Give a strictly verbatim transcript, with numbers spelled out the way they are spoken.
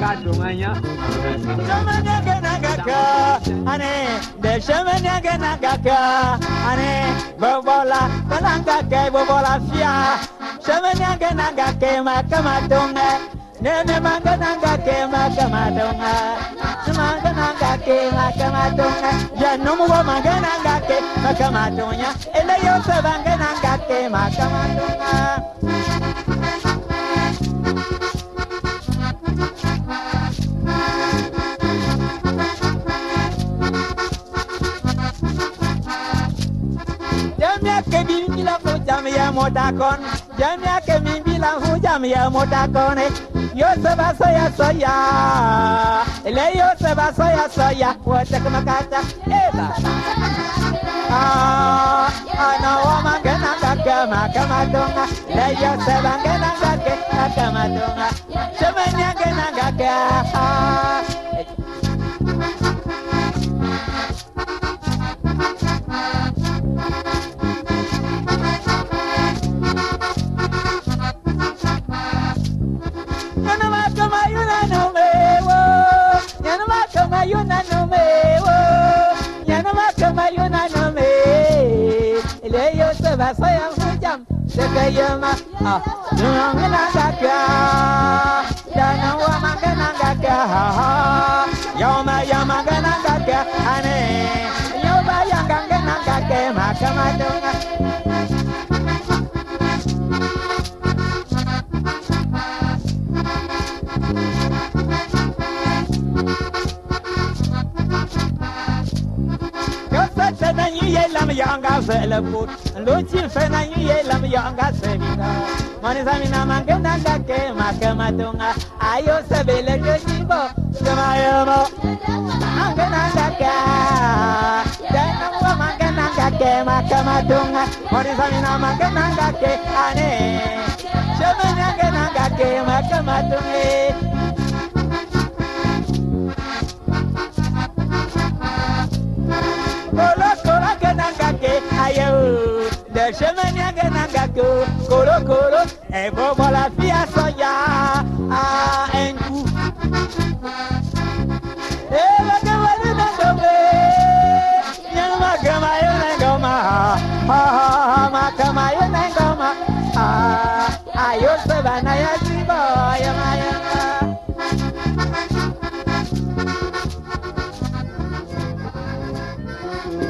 Katumanya. Shamanyaganagaka, ane, de Shamanyaganagaka, ane, Bobola, Balangake, Bobola Fia, Shamanyaganagake, Makamatunga, Nene Manganagake, Makamadunga, Manganagake, Makamatunga, Yanumu Manganagake, Makamadunya, Eleyosa Banganagake, Makamadunga. Jamia ke bimbila fu jamia motakon, jamia ke bimbila fu jamia motakon. Yo seba soya soya, ele yo seba soya soya, wata kama kata eba. Ah, ana wama gana kaka makama donga, le yo seba gana kaka makama donga, jamia gana kaka. Mayuna no me, Yanama Mayuna no me, Leo Seba Soya Hujam, Sekayama, ah, Nanganaka, Yana Wamanganaka, Yoma Yamaganaka, Ane, Yoba Yanganaka, Makamadunga. Lam yanga selaput, luci fena ye lam yanga sebina. Manisamina mangena kake makamatunga, ayo sebele kejibo, semayamo. Mangena kake, dana wa mangena kake makamatunga. Manisamina mangena kake ane, semenya kena kake makamatunga. Ayo, de Shemania Ganagaku, Koro Koro, et Bobola Fia Soya, ah, and you. Eh, look at what you done, Yamakamayo Nangoma, ah, Makamayo Nangoma, ah, Ayo Savannah.